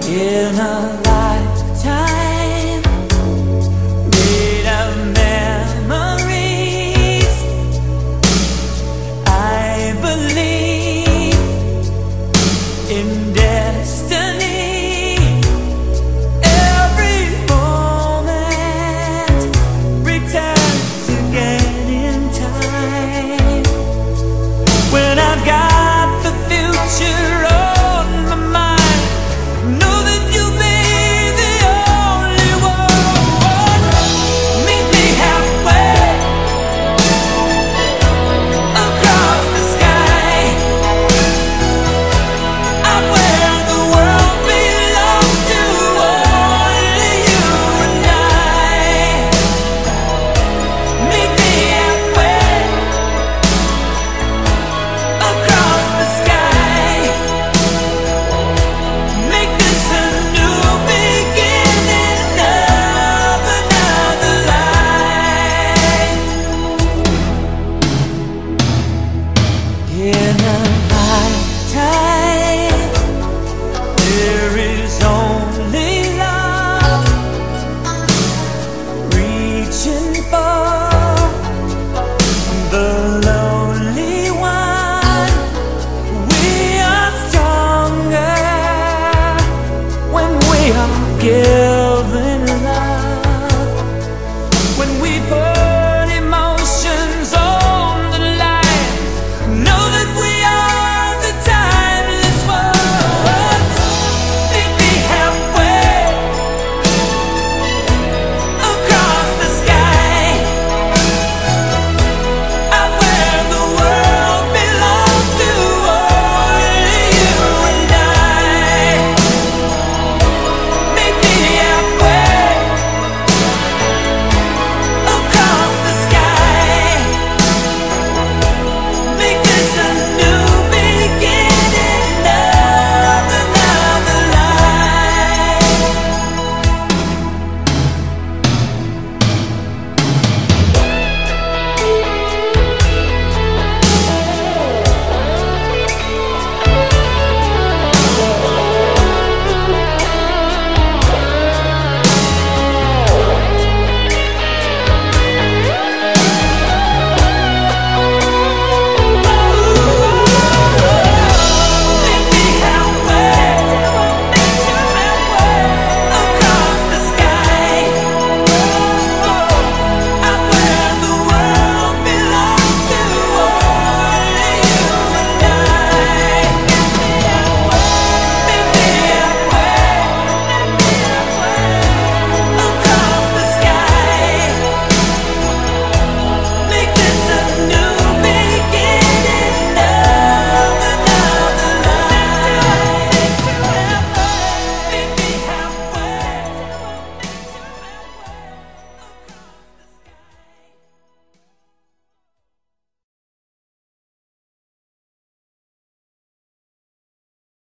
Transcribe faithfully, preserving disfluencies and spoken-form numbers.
in a lifetime made of memories. I believe in destiny. Every moment returns again in time. When I've got the future on my mind, know that you'll be the only one. Meet me halfway across the sky. I'm where the world belongs to only you and I. Meet me halfway across the sky. Make this a new beginning of another life. In a lifetime, there is only love, reaching for the lonely one. We are stronger when we are together.